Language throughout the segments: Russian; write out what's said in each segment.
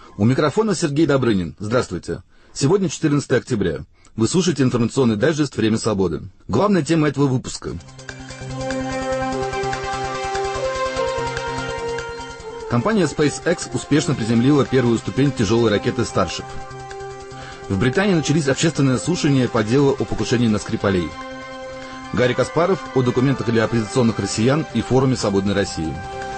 У микрофона Сергей Добрынин. Здравствуйте. Сегодня 14 октября. Вы слушаете информационный дайджест «Время свободы». Главная тема этого выпуска. Компания SpaceX успешно приземлила первую ступень тяжелой ракеты Starship. В Британии начались общественные слушания по делу о покушении на Скрипалей. Гарри Каспаров о документах для оппозиционных россиян и форуме «Свободной России».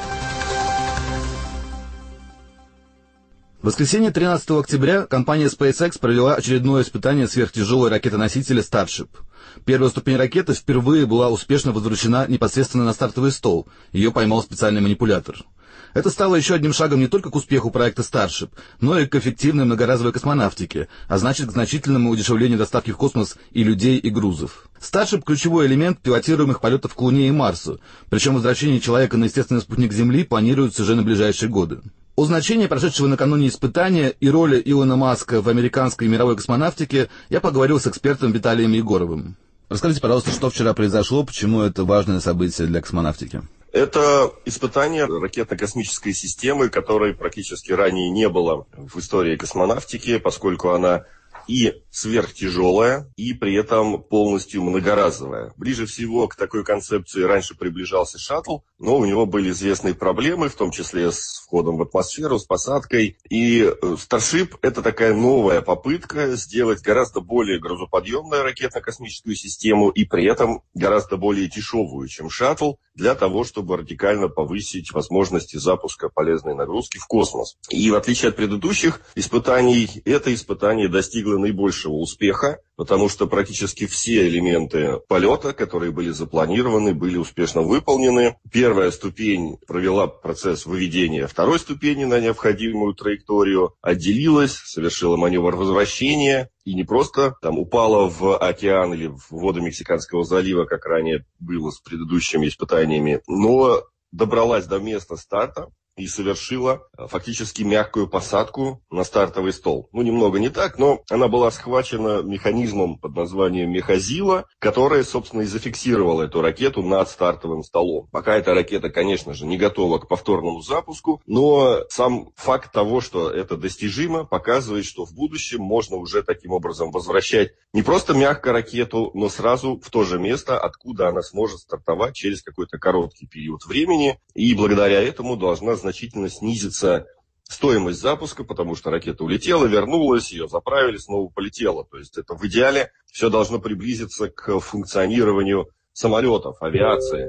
В воскресенье 13 октября компания SpaceX провела очередное испытание сверхтяжелой ракеты-носителя Starship. Первая ступень ракеты впервые была успешно возвращена непосредственно на стартовый стол. Ее поймал специальный манипулятор. Это стало еще одним шагом не только к успеху проекта Starship, но и к эффективной многоразовой космонавтике, а значит к значительному удешевлению доставки в космос и людей, и грузов. Starship – ключевой элемент пилотируемых полетов к Луне и Марсу, причем возвращение человека на естественный спутник Земли планируется уже на ближайшие годы. О значении прошедшего накануне испытания и роли Илона Маска в американской и мировой космонавтике я поговорил с экспертом Виталием Егоровым. Расскажите, пожалуйста, что вчера произошло, почему это важное событие для космонавтики? Это испытание ракетно-космической системы, которой практически ранее не было в истории космонавтики, поскольку она и сверхтяжелая, и при этом полностью многоразовая. Ближе всего к такой концепции раньше приближался шаттл, но у него были известные проблемы, в том числе с входом в атмосферу, с посадкой. И Starship – это такая новая попытка сделать гораздо более грузоподъемную ракетно-космическую систему и при этом гораздо более дешевую, чем шаттл, для того, чтобы радикально повысить возможности запуска полезной нагрузки в космос. И в отличие от предыдущих испытаний, это испытание достигло наибольшего успеха, потому что практически все элементы полета, которые были запланированы, были успешно выполнены. Первая ступень провела процесс выведения второй ступени на необходимую траекторию, отделилась, совершила маневр возвращения и не просто там упала в океан или в воды Мексиканского залива, как ранее было с предыдущими испытаниями, но добралась до места старта и совершила фактически мягкую посадку на стартовый стол. Немного не так, но она была схвачена механизмом под названием мехазила, которая, собственно, и зафиксировала эту ракету над стартовым столом. Пока эта ракета, конечно же, не готова к повторному запуску, но сам факт того, что это достижимо, показывает, что в будущем можно уже таким образом возвращать не просто мягко ракету, но сразу в то же место, откуда она сможет стартовать через какой-то короткий период времени, и благодаря этому должна значительно снизится стоимость запуска, потому что ракета улетела, вернулась, ее заправили, снова полетела. То есть это в идеале все должно приблизиться к функционированию самолетов, авиации.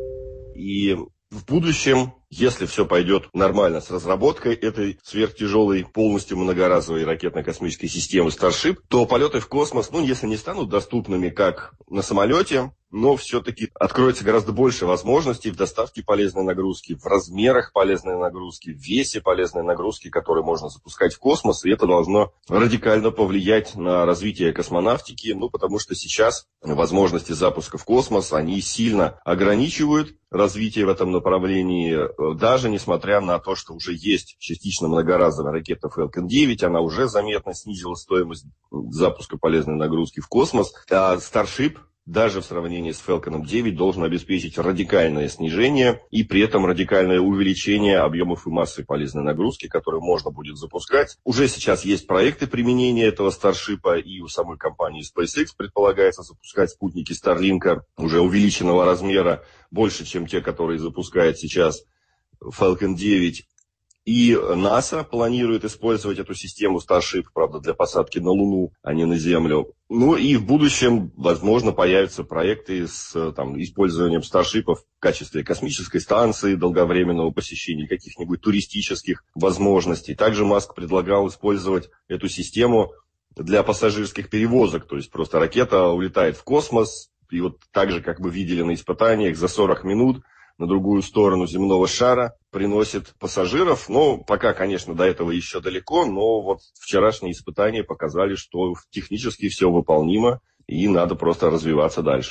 И в будущем, если все пойдет нормально с разработкой этой сверхтяжелой, полностью многоразовой ракетно-космической системы Starship, то полеты в космос, если не станут доступными, как на самолете, но все-таки откроется гораздо больше возможностей в доставке полезной нагрузки, в размерах полезной нагрузки, в весе полезной нагрузки, которые можно запускать в космос, и это должно радикально повлиять на развитие космонавтики, потому что сейчас возможности запуска в космос, они сильно ограничивают развитие в этом направлении, даже несмотря на то, что уже есть частично многоразовая ракета Falcon 9, она уже заметно снизила стоимость запуска полезной нагрузки в космос, а Starship даже в сравнении с Falcon 9 должен обеспечить радикальное снижение и при этом радикальное увеличение объемов и массы полезной нагрузки, которые можно будет запускать. Уже сейчас есть проекты применения этого Starship, и у самой компании SpaceX предполагается запускать спутники Starlink уже увеличенного размера, больше, чем те, которые запускает сейчас Falcon 9. И НАСА планирует использовать эту систему Starship, правда, для посадки на Луну, а не на Землю. И в будущем, возможно, появятся проекты с использованием Starship в качестве космической станции, долговременного посещения, каких-нибудь туристических возможностей. Также Маск предлагал использовать эту систему для пассажирских перевозок. То есть просто ракета улетает в космос, и так же, как мы видели на испытаниях, за 40 минут на другую сторону земного шара приносит пассажиров. Пока, конечно, до этого еще далеко, но вчерашние испытания показали, что технически все выполнимо и надо просто развиваться дальше.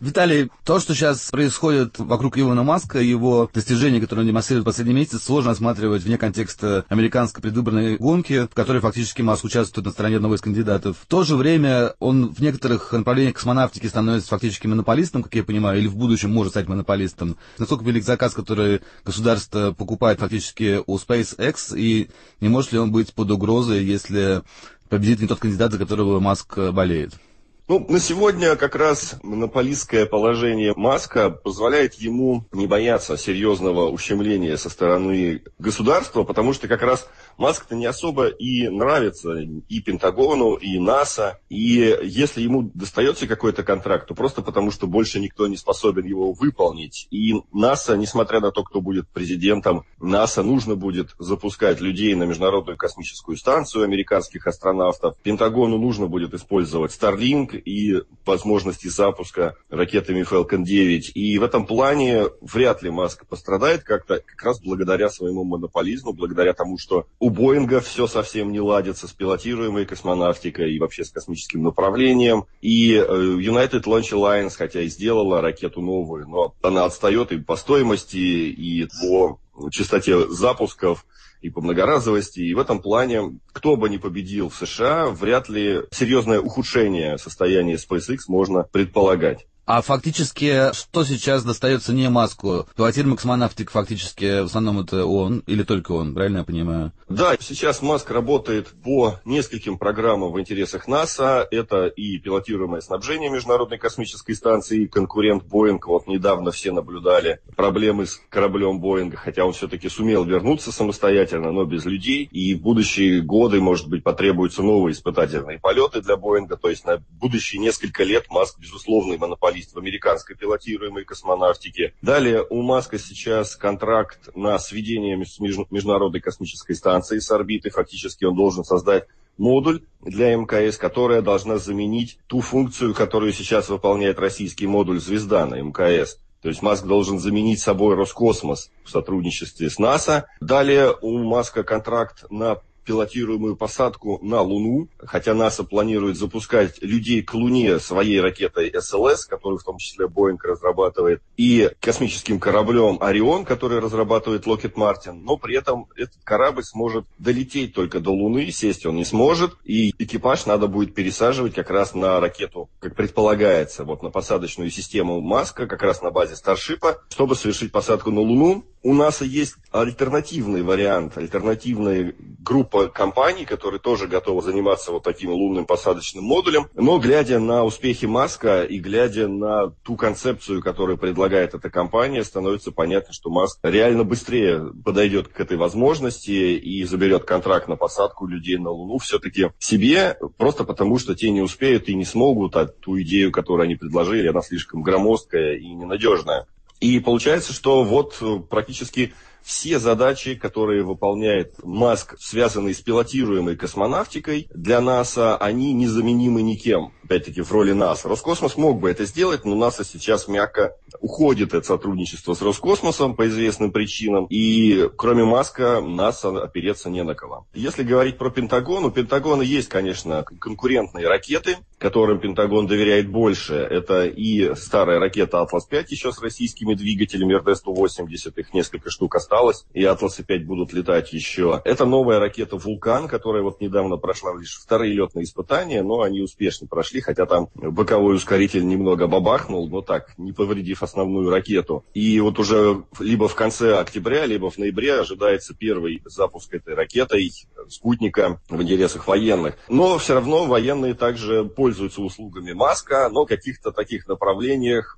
Виталий, то, что сейчас происходит вокруг Илона Маска, его достижения, которые он демонстрирует в последние месяцы, сложно осматривать вне контекста американской предвыборной гонки, в которой фактически Маск участвует на стороне одного из кандидатов. В то же время он в некоторых направлениях космонавтики становится фактически монополистом, как я понимаю, или в будущем может стать монополистом. Насколько велик заказ, который государство покупает фактически у SpaceX, и не может ли он быть под угрозой, если победит не тот кандидат, за которого Маск болеет? На сегодня как раз монополистское положение Маска позволяет ему не бояться серьезного ущемления со стороны государства, потому что как раз Маск-то не особо и нравится и Пентагону, и НАСА. И если ему достается какой-то контракт, то просто потому, что больше никто не способен его выполнить. И НАСА, несмотря на то, кто будет президентом, НАСА нужно будет запускать людей на Международную космическую станцию, американских астронавтов. Пентагону нужно будет использовать Starlink и возможности запуска ракетами Falcon 9. И в этом плане вряд ли Маск пострадает как раз благодаря своему монополизму, благодаря тому, что у Боинга все совсем не ладится с пилотируемой космонавтикой и вообще с космическим направлением. И United Launch Alliance, хотя и сделала ракету новую, но она отстает и по стоимости, и по частоте запусков, и по многоразовости. И в этом плане, кто бы ни победил в США, вряд ли серьезное ухудшение состояния SpaceX можно предполагать. А фактически, что сейчас достается не Маску? Пилотируемый космонавтик фактически в основном это он, или только он, правильно я понимаю? Да, сейчас Маск работает по нескольким программам в интересах НАСА. Это и пилотируемое снабжение Международной космической станции, конкурент Боинг. Вот недавно все наблюдали проблемы с кораблем Боинга, хотя он все-таки сумел вернуться самостоятельно, но без людей. И в будущие годы, может быть, потребуются новые испытательные полеты для Боинга. То есть на будущие несколько лет Маск, безусловный монополист в американской пилотируемой космонавтике. Далее у Маска сейчас контракт на сведение с Международной космической станцией с орбиты. Фактически он должен создать модуль для МКС, которая должна заменить ту функцию, которую сейчас выполняет российский модуль «Звезда» на МКС. То есть Маск должен заменить собой Роскосмос в сотрудничестве с НАСА. Далее у Маска контракт на пилотируемую посадку на Луну, хотя НАСА планирует запускать людей к Луне своей ракетой СЛС, которую в том числе Боинг разрабатывает, и космическим кораблем Орион, который разрабатывает Lockheed Martin, но при этом этот корабль сможет долететь только до Луны, сесть он не сможет, и экипаж надо будет пересаживать как раз на ракету, как предполагается, вот на посадочную систему Маска, как раз на базе Старшипа, чтобы совершить посадку на Луну. У НАСА есть альтернативный вариант, альтернативная группа компаний, которые тоже готовы заниматься вот таким лунным посадочным модулем. Но глядя на успехи Маска и глядя на ту концепцию, которую предлагает эта компания, становится понятно, что Маск реально быстрее подойдет к этой возможности и заберет контракт на посадку людей на Луну все-таки себе, просто потому что те не успеют и не смогут, а ту идею, которую они предложили, она слишком громоздкая и ненадежная. И получается, что вот практически все задачи, которые выполняет Маск, связанные с пилотируемой космонавтикой, для НАСА, они незаменимы никем. Опять-таки в роли НАСА. Роскосмос мог бы это сделать, но НАСА сейчас мягко уходит от сотрудничества с Роскосмосом по известным причинам. И кроме Маска НАСА опереться не на кого. Если говорить про Пентагон, у Пентагона есть, конечно, конкурентные ракеты, которым Пентагон доверяет больше. Это и старая ракета «Атлас-5» еще с российскими двигателями РД-180, их несколько штук осталось, и «Атласы-5» будут летать еще. Это новая ракета «Вулкан», которая вот недавно прошла лишь вторые летные испытания, но они успешно прошли, хотя там боковой ускоритель немного бабахнул, но так, не повредив основную ракету. И вот уже либо в конце октября, либо в ноябре ожидается первый запуск этой ракетой, спутника в интересах военных. Но все равно военные также пользуются услугами Маска, но в каких-то таких направлениях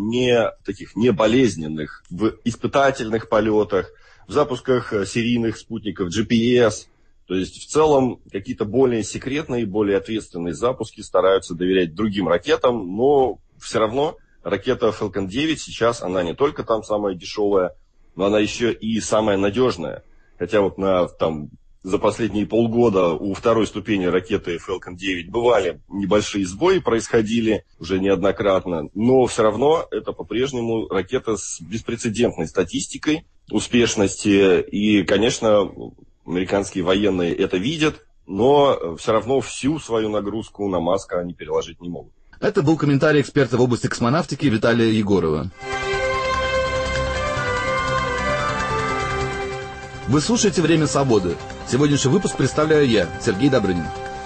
не болезненных, в испытательных полетах, в запусках серийных спутников GPS. То есть в целом какие-то более секретные, более ответственные запуски стараются доверять другим ракетам, но все равно ракета Falcon 9 сейчас, она не только там самая дешевая, но она еще и самая надежная. Хотя вот за последние полгода у второй ступени ракеты Falcon 9 бывали небольшие сбои, происходили уже неоднократно, но все равно это по-прежнему ракета с беспрецедентной статистикой успешности. И, конечно, американские военные это видят, но все равно всю свою нагрузку на Маска они переложить не могут. Это был комментарий эксперта в области космонавтики Виталия Егорова. Вы слушаете «Время свободы». Сегодняшний выпуск представляю я, Сергей Добрынин.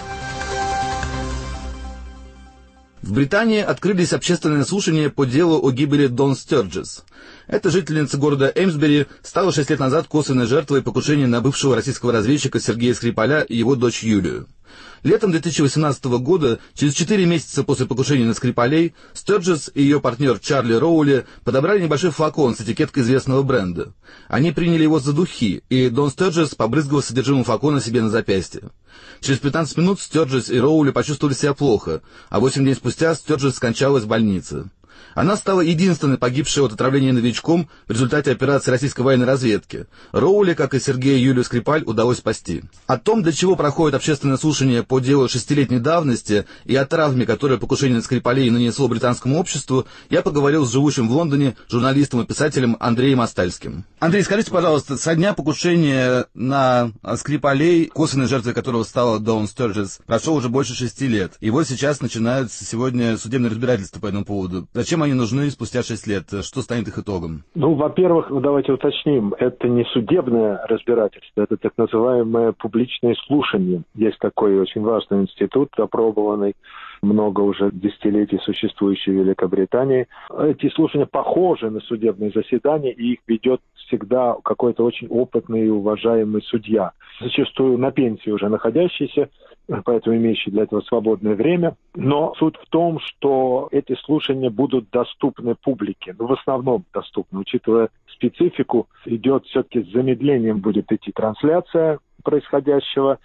В Британии открылись общественные слушания по делу о гибели Дон Стерджес. Эта жительница города Эймсбери стала 6 лет назад косвенной жертвой покушения на бывшего российского разведчика Сергея Скрипаля и его дочь Юлию. Летом 2018 года, через 4 месяца после покушения на Скрипалей, Стерджес и ее партнер Чарли Роули подобрали небольшой флакон с этикеткой известного бренда. Они приняли его за духи, и Дон Стерджес побрызгал содержимым флакона себе на запястье. Через 15 минут Стерджес и Роули почувствовали себя плохо, а 8 дней спустя Стерджес скончалась в больнице. Она стала единственной погибшей от отравления новичком в результате операции российской военной разведки. Роули, как и Сергея и Юлию Скрипаль, удалось спасти. О том, для чего проходит общественное слушание по делу 6-летней давности и о травме, которую покушение на Скрипалей нанесло британскому обществу, я поговорил с живущим в Лондоне журналистом и писателем Андреем Остальским. Андрей, скажите, пожалуйста, со дня покушения на Скрипалей, косвенной жертвой которого стала Дон Стерджес, прошло уже больше 6 лет. И вот сейчас начинается сегодня судебное разбирательство по этому поводу. Зачем они нужны спустя 6 лет? Что станет их итогом? Во-первых, давайте уточним, это не судебное разбирательство, это так называемое публичное слушание. Есть такой очень важный институт, опробованный, много уже десятилетий существующий в Великобритании. Эти слушания похожи на судебные заседания, и их ведет всегда какой-то очень опытный и уважаемый судья, зачастую на пенсии уже находящийся, поэтому имеющий для этого свободное время. Но суть в том, что эти слушания будут доступны публике, в основном доступны, учитывая специфику, идет все-таки с замедлением будет идти трансляция происходящего,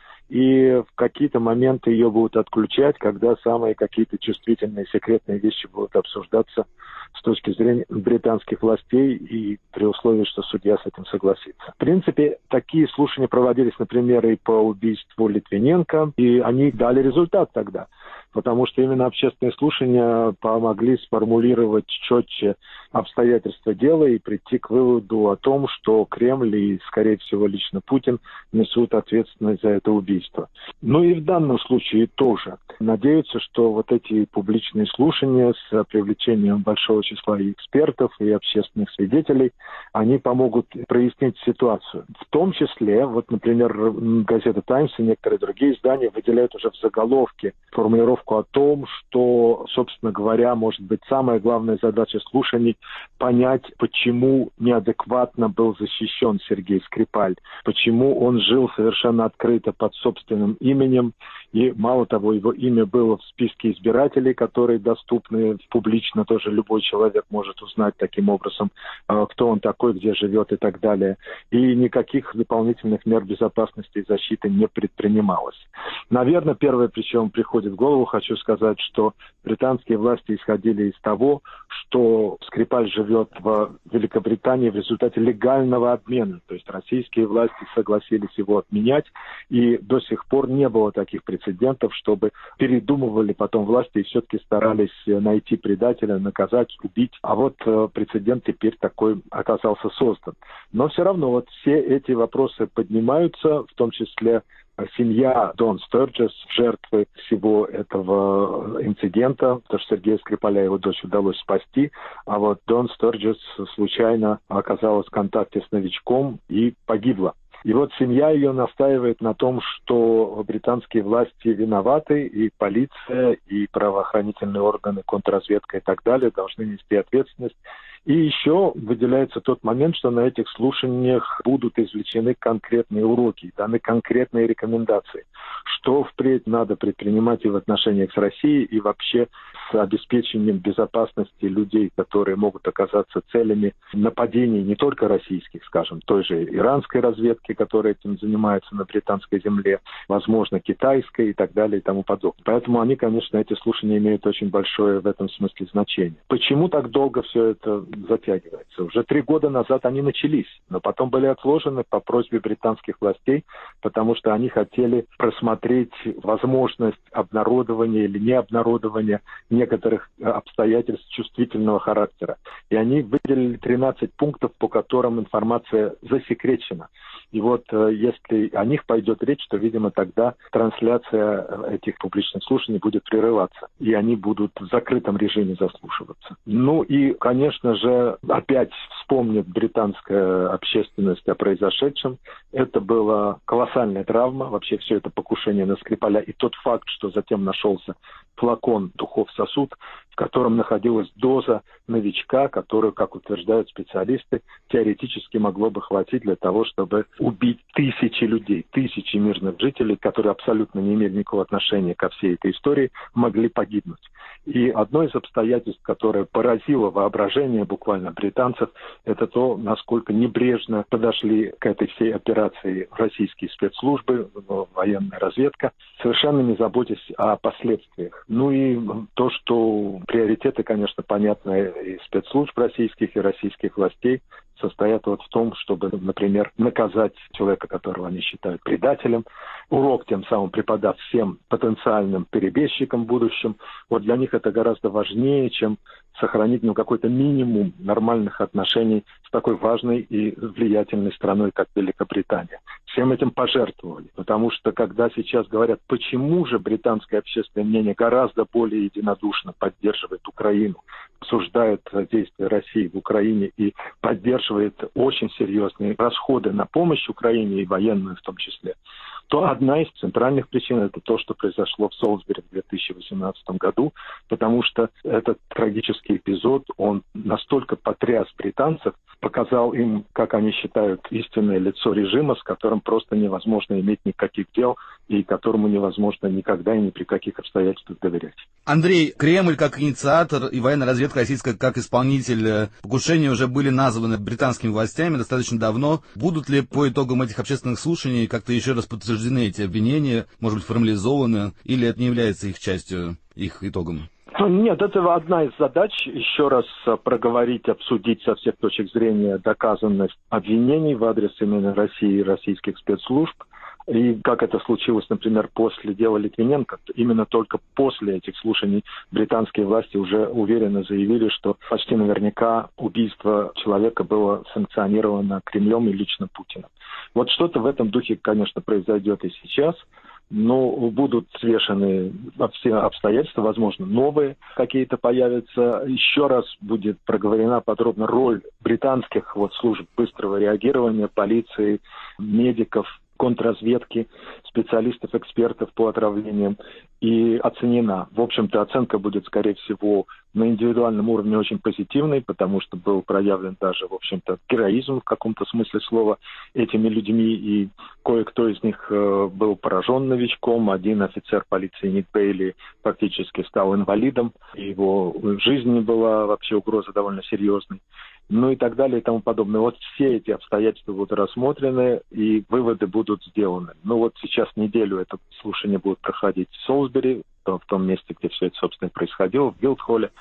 и в какие-то моменты ее будут отключать, когда самые какие-то чувствительные, секретные вещи будут обсуждаться с точки зрения британских властей и при условии, что судья с этим согласится. В принципе, такие слушания проводились, например, и по убийству Литвиненко, и они дали результат тогда, потому что именно общественные слушания помогли сформулировать четче обстоятельства дела и прийти к выводу о том, что Кремль и, скорее всего, лично Путин несут ответственность за это убийство. Ну и в данном случае тоже. Надеются, что вот эти публичные слушания с привлечением большого числа и экспертов, и общественных свидетелей, они помогут прояснить ситуацию. В том числе, вот, например, газета «Таймс» и некоторые другие издания выделяют уже в заголовке формулировку о том, что, собственно говоря, может быть, самая главная задача слушаний – понять, почему неадекватно был защищен Сергей Скрипаль, почему он жил совершенно открыто под собственным именем, и, мало того, его имя было в списке избирателей, которые доступны публично, тоже любой человек может узнать таким образом, кто он такой, где живет и так далее. И никаких дополнительных мер безопасности и защиты не предпринималось. Наверное, первое, причем приходит в голову, хочу сказать, что британские власти исходили из того, что Скрипаль живет в Великобритании в результате легального обмена. То есть российские власти согласились его отменять, и до сих пор не было таких прецедентов, чтобы передумывали потом власти и все-таки старались найти предателя, наказать, убить. А вот прецедент теперь такой оказался создан. Но все равно вот все эти вопросы поднимаются, в том числе семья Дон Стерджес, жертвы всего этого инцидента, потому что Сергея Скрипаля, его дочь, удалось спасти, а вот Дон Стерджес случайно оказалась в контакте с новичком и погибла. И вот семья ее настаивает на том, что британские власти виноваты, и полиция, и правоохранительные органы, контрразведка и так далее должны нести ответственность. И еще выделяется тот момент, что на этих слушаниях будут извлечены конкретные уроки, даны конкретные рекомендации, что впредь надо предпринимать и в отношениях с Россией, и вообще с обеспечением безопасности людей, которые могут оказаться целями нападений не только российских, скажем, той же иранской разведки, которая этим занимается на британской земле, возможно, китайской и так далее и тому подобное. Поэтому они, конечно, эти слушания имеют очень большое в этом смысле значение. Почему так долго все это затягивается? Уже 3 года назад они начались, но потом были отложены по просьбе британских властей, потому что они хотели просмотреть возможность обнародования или необнародования некоторых обстоятельств чувствительного характера. И они выделили 13 пунктов, по которым информация засекречена. И вот если о них пойдет речь, то, видимо, тогда трансляция этих публичных слушаний будет прерываться, и они будут в закрытом режиме заслушиваться. Ну и, конечно же, опять вспомнит британская общественность о произошедшем. Это была колоссальная травма, вообще все это покушение на Скрипаля, и тот факт, что затем нашелся флакон духов-сосуд, в котором находилась доза новичка, которую, как утверждают специалисты, теоретически могло бы хватить для того, чтобы убить тысячи людей, тысячи мирных жителей, которые абсолютно не имели никакого отношения ко всей этой истории, могли погибнуть. И одно из обстоятельств, которое поразило воображение буквально британцев, это то, насколько небрежно подошли к этой всей операции российские спецслужбы, военная разведка, совершенно не заботясь о последствиях. Ну и то, что приоритеты, конечно, понятны и спецслужб российских, и российских властей, состоят вот в том, чтобы, например, наказать человека, которого они считают предателем, урок тем самым преподав всем потенциальным перебежчикам в будущем. Вот для них это гораздо важнее, чем сохранить какой-то минимум нормальных отношений с такой важной и влиятельной страной, как Великобритания. Всем этим пожертвовали, потому что когда сейчас говорят, почему же британское общественное мнение гораздо более единодушно поддерживает Украину, осуждает действия России в Украине и поддерживает очень серьезные расходы на помощь Украине и военную в том числе, то одна из центральных причин – это то, что произошло в Солсбери в 2018 году, потому что этот трагический эпизод, он настолько потряс британцев, показал им, как они считают, истинное лицо режима, с которым просто невозможно иметь никаких дел и которому невозможно никогда и ни при каких обстоятельствах доверять. Андрей, Кремль как инициатор и военная разведка российская как исполнитель покушения уже были названы британскими властями достаточно давно. Будут ли по итогам этих общественных слушаний как-то еще раз подтверждены эти обвинения, может быть, формализованы, или это не является их частью, их итогом? Нет, это одна из задач, еще раз проговорить, обсудить со всех точек зрения доказанность обвинений в адрес именно России и российских спецслужб. И как это случилось, например, после дела Литвиненко, именно только после этих слушаний британские власти уже уверенно заявили, что почти наверняка убийство человека было санкционировано Кремлем и лично Путиным. Вот что-то в этом духе, конечно, произойдет и сейчас. Но будут свешены все обстоятельства, возможно, новые какие-то появятся. Еще раз будет проговорена подробно роль британских служб быстрого реагирования, полиции, медиков, контрразведки, специалистов, экспертов по отравлениям и оценена. В общем-то, оценка будет, скорее всего, на индивидуальном уровне очень позитивной, потому что был проявлен даже, в общем-то, героизм в каком-то смысле слова этими людьми, и кое-кто из них был поражен новичком. Один офицер полиции Ник Бейли фактически стал инвалидом, его жизни была вообще угроза довольно серьезной. Ну и так далее и тому подобное. Вот все эти обстоятельства будут рассмотрены, и выводы будут сделаны. Ну вот сейчас неделю это слушание будет проходить в Солсбери, в том месте, где все это, собственно, происходило, в Гилдхолле,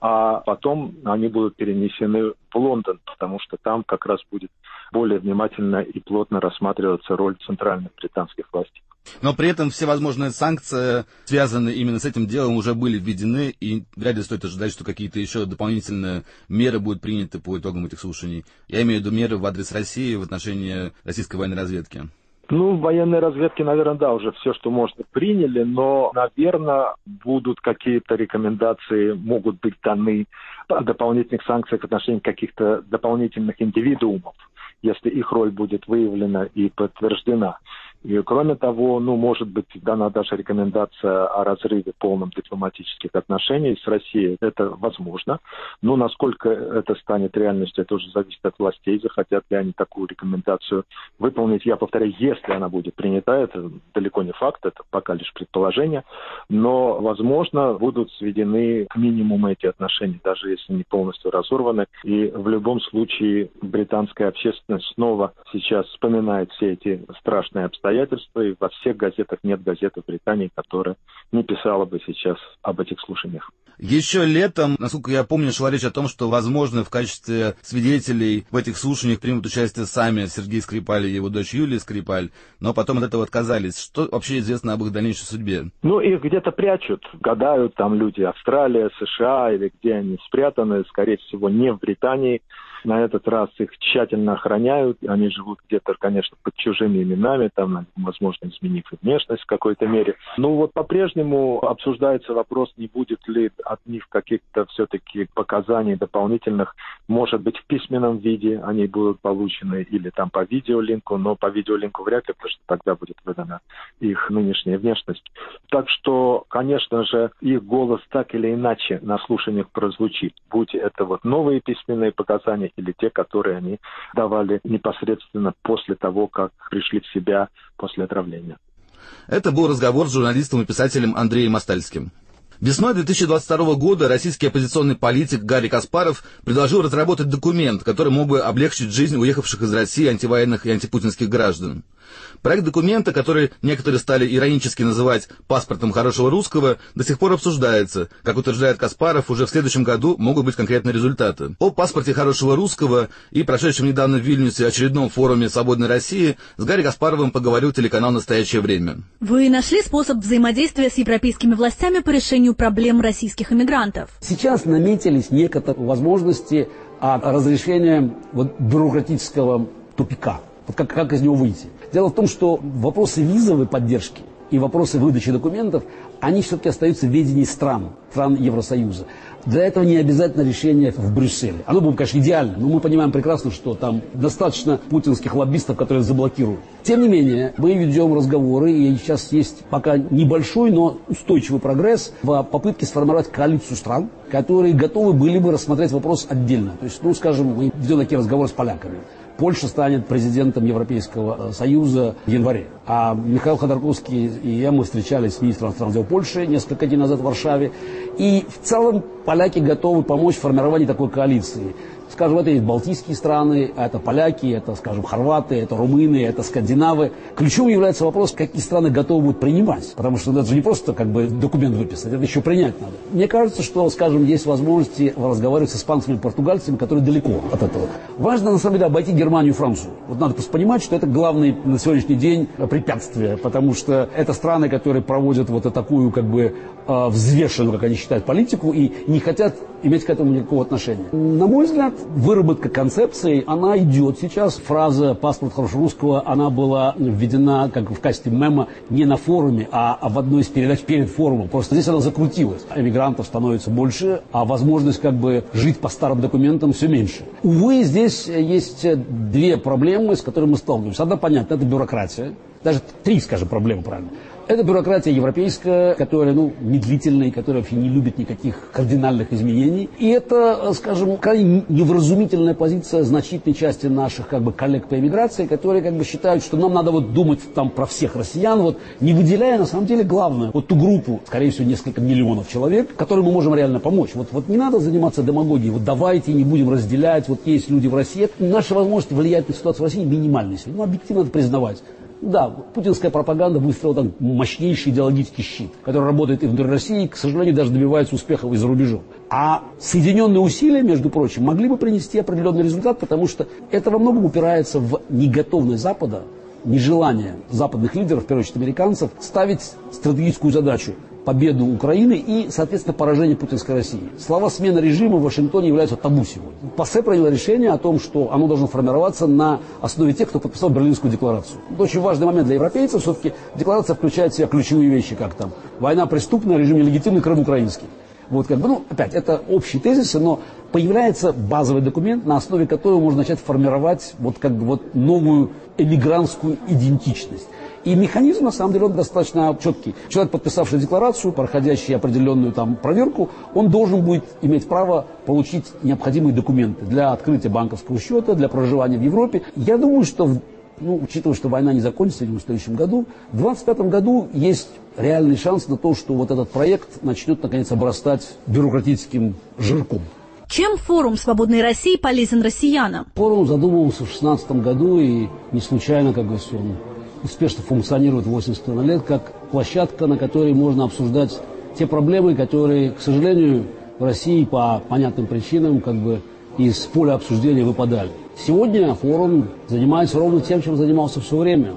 а потом они будут перенесены в Лондон, потому что там как раз будет более внимательно и плотно рассматриваться роль центральных британских властей. Но при этом все возможные санкции, связанные именно с этим делом, уже были введены, и вряд ли стоит ожидать, что какие-то еще дополнительные меры будут приняты по итогам этих слушаний. Я имею в виду меры в адрес России в отношении российской военной разведки. Ну, в военной разведке, наверное, да, уже все, что можно, приняли, но, наверное, будут какие-то рекомендации, могут быть даны о дополнительных санкциях в отношении каких-то дополнительных индивидуумов, если их роль будет выявлена и подтверждена. И, кроме того, может быть дана даже рекомендация о разрыве полном дипломатических отношений с Россией. Это возможно. Но насколько это станет реальностью, это уже зависит от властей. Захотят ли они такую рекомендацию выполнить. Я повторяю, если она будет принята, это далеко не факт, это пока лишь предположение. Но, возможно, будут сведены к минимуму эти отношения, даже если не полностью разорваны. И в любом случае британская общественность снова сейчас вспоминает все эти страшные обстоятельства, и во всех газетах нет газеты в Британии, которая не писала бы сейчас об этих слушаниях. Еще летом, насколько я помню, шла речь о том, что, возможно, в качестве свидетелей в этих слушаниях примут участие сами Сергей Скрипаль и его дочь Юлия Скрипаль, но потом от этого отказались. Что вообще известно об их дальнейшей судьбе? Их где-то прячут, гадают там люди, Австралия, США, или где они спрятаны, скорее всего, не в Британии. На этот раз их тщательно охраняют. Они живут где-то, конечно, под чужими именами, там, возможно, изменив и внешность в какой-то мере. Ну вот по-прежнему обсуждается вопрос, не будет ли от них каких-то все-таки показаний дополнительных. Может быть, в письменном виде они будут получены или там по видеолинку, но по видеолинку вряд ли, потому что тогда будет выдана их нынешняя внешность. Так что, конечно же, их голос так или иначе на слушаниях прозвучит. Будь это вот новые письменные показания или те, которые они давали непосредственно после того, как пришли в себя после отравления. Это был разговор с журналистом и писателем Андреем Мастальским. Весной 2022 года российский оппозиционный политик Гарри Каспаров предложил разработать документ, который мог бы облегчить жизнь уехавших из России антивоенных и антипутинских граждан. Проект документа, который некоторые стали иронически называть «паспортом хорошего русского», до сих пор обсуждается. Как утверждает Каспаров, уже в следующем году могут быть конкретные результаты. О паспорте хорошего русского и прошедшем недавно в Вильнюсе очередном форуме «Свободной России» с Гарри Каспаровым поговорил телеканал «Настоящее время». Вы нашли способ взаимодействия с европейскими властями по решению проблем российских иммигрантов? Сейчас наметились некоторые возможности разрешения бюрократического тупика. Как из него выйти? Дело в том, что вопросы визовой поддержки и вопросы выдачи документов, они все-таки остаются в ведении стран Евросоюза. Для этого не обязательно решение в Брюсселе. Оно было бы, конечно, идеально, но мы понимаем прекрасно, что там достаточно путинских лоббистов, которые заблокируют. Тем не менее, мы ведем разговоры, и сейчас есть пока небольшой, но устойчивый прогресс в попытке сформировать коалицию стран, которые готовы были бы рассмотреть вопрос отдельно. То есть, скажем, мы ведем такие разговоры с поляками. Польша станет президентом Европейского Союза в январе. А Михаил Ходорковский и я, мы встречались с министром иностранных дел Польши несколько дней назад в Варшаве. И в целом поляки готовы помочь в формировании такой коалиции. Скажем, это есть балтийские страны, это поляки, это, скажем, хорваты, это румыны, это скандинавы. Ключевым является вопрос, какие страны готовы будут принимать. Потому что это же не просто документ выписать, это еще принять надо. Мне кажется, что, скажем, есть возможности разговаривать с испанцами и португальцами, которые далеко от этого. Важно, на самом деле, обойти Германию и Францию. Надо просто понимать, что это главное на сегодняшний день препятствие, потому что это страны, которые проводят такую, взвешенную, как они считают, политику и не хотят иметь к этому никакого отношения. На мой взгляд, выработка концепции, она идет сейчас. Фраза «паспорт хорошего русского», она была введена как в качестве мема не на форуме, а в одной из передач перед форумом. Просто здесь она закрутилась. Эмигрантов становится больше, а возможность жить по старым документам все меньше. Увы, здесь есть две проблемы, с которыми мы сталкиваемся. Одна, понятно, это бюрократия. Даже три, скажем, проблемы, правильно. Это бюрократия европейская, которая, медлительная, которая вообще не любит никаких кардинальных изменений. И это, скажем, крайне невразумительная позиция значительной части наших, коллег по эмиграции, которые, считают, что нам надо думать про всех россиян, не выделяя, на самом деле, главное, ту группу, скорее всего, несколько миллионов человек, которым мы можем реально помочь. Не надо заниматься демагогией, давайте не будем разделять, есть люди в России. Наши возможности влиять на ситуацию в России минимальны. Объективно надо признавать. Да, путинская пропаганда выстроила мощнейший идеологический щит, который работает и внутри России, и, к сожалению, даже добивается успехов и за рубежом. А соединенные усилия, между прочим, могли бы принести определенный результат, потому что это во многом упирается в неготовность Запада, нежелание западных лидеров, в первую очередь американцев, ставить стратегическую задачу победу Украины и, соответственно, поражение путинской России. Слова «смена режима» в Вашингтоне являются табу сегодня. ПАСЕ приняло решение о том, что оно должно формироваться на основе тех, кто подписал Берлинскую декларацию. Это очень важный момент для европейцев. Все-таки декларация включает в себя ключевые вещи, как война преступная, режим нелегитимный, Крым украинский. Опять, это общие тезисы, но появляется базовый документ, на основе которого можно начать формировать новую эмигрантскую идентичность. И механизм, на самом деле, он достаточно четкий. Человек, подписавший декларацию, проходящий определенную проверку, он должен будет иметь право получить необходимые документы для открытия банковского счета, для проживания в Европе. Я думаю, что, учитывая, что война не закончится в следующем году, в 2025 году есть реальный шанс на то, что этот проект начнет, наконец, обрастать бюрократическим жирком. Чем форум «Свободной России» полезен россиянам? Форум задумывался в 2016 году, и не случайно, он успешно функционирует 80 лет, как площадка, на которой можно обсуждать те проблемы, которые, к сожалению, в России по понятным причинам из поля обсуждения выпадали. Сегодня форум занимается ровно тем, чем занимался все время.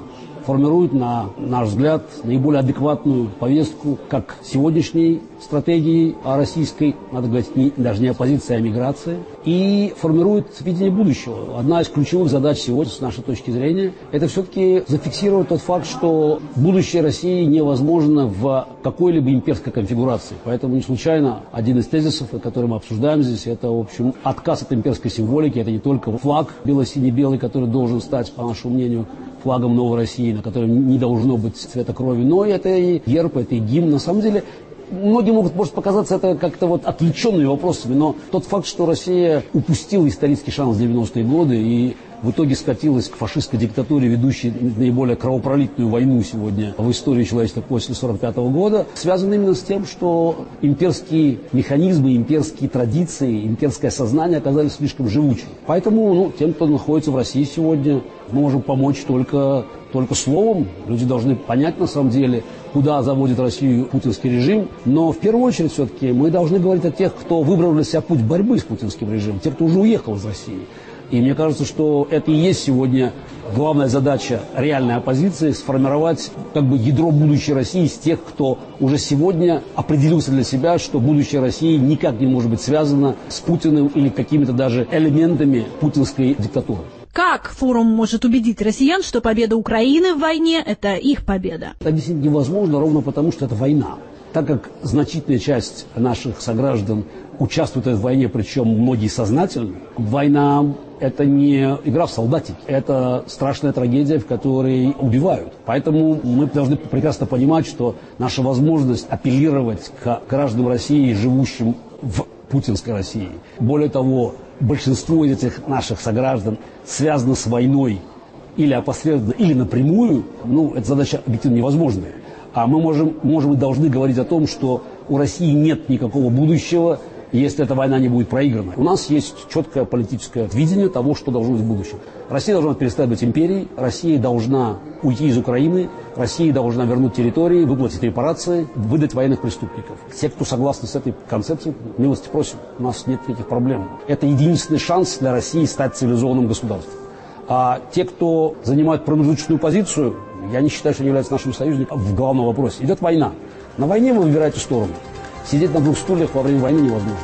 формирует, на наш взгляд, наиболее адекватную повестку как сегодняшней стратегии российской, надо говорить, даже не оппозиции, а миграции, и формирует видение будущего. Одна из ключевых задач сегодня, с нашей точки зрения, это все-таки зафиксировать тот факт, что будущее России невозможно в какой-либо имперской конфигурации. Поэтому не случайно один из тезисов, который мы обсуждаем здесь, это, в общем, отказ от имперской символики. Это не только флаг бело-сине-белый, который должен стать, по нашему мнению, флагом новой России, на котором не должно быть цвета крови, но это и герб, это и гимн. На самом деле, многим может показаться это как-то вот отвлеченными вопросами, но тот факт, что Россия упустила исторический шанс в 90-е годы и в итоге скатилась к фашистской диктатуре, ведущей наиболее кровопролитную войну сегодня в истории человечества после 1945 года, связано именно с тем, что имперские механизмы, имперские традиции, имперское сознание оказались слишком живучими. Поэтому тем, кто находится в России сегодня, мы можем помочь только словом. Люди должны понять на самом деле, куда заводит Россию путинский режим. Но в первую очередь все-таки мы должны говорить о тех, кто выбрал для себя путь борьбы с путинским режимом, тех, кто уже уехал из России. И мне кажется, что это и есть сегодня главная задача реальной оппозиции — сформировать ядро будущей России из тех, кто уже сегодня определился для себя, что будущее России никак не может быть связано с Путиным или какими-то даже элементами путинской диктатуры. Как форум может убедить россиян, что победа Украины в войне – это их победа? Это объяснить невозможно ровно потому, что это война. Так как значительная часть наших сограждан участвует в этой войне, причем многие сознательно, война – это не игра в солдатики, это страшная трагедия, в которой убивают. Поэтому мы должны прекрасно понимать, что наша возможность апеллировать к гражданам России, живущим в путинской России, более того, большинство из этих наших сограждан связано с войной или опосредованно, или напрямую, эта задача объективно невозможная. А мы можем и должны говорить о том, что у России нет никакого будущего, если эта война не будет проиграна. У нас есть четкое политическое видение того, что должно быть в будущем. Россия должна перестать быть империей, Россия должна уйти из Украины, Россия должна вернуть территории, выплатить репарации, выдать военных преступников. Те, кто согласны с этой концепцией, милости просим, у нас нет никаких проблем. Это единственный шанс для России стать цивилизованным государством. А те, кто занимают промежуточную позицию, я не считаю, что они являются нашими союзниками в главном вопросе. Идет война. На войне вы выбираете сторону. Сидеть на двух стульях во время войны невозможно.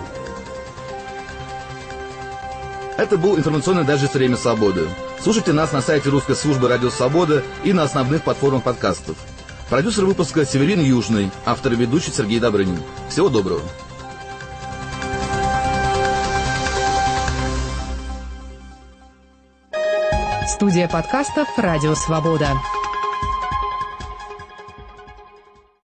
Это был информационный дайджест «Время свободы». Слушайте нас на сайте русской службы «Радио Свобода» и на основных платформах подкастов. Продюсер выпуска Северин Южный, автор и ведущий Сергей Добрынин. Всего доброго. Студия подкастов «Радио Свобода».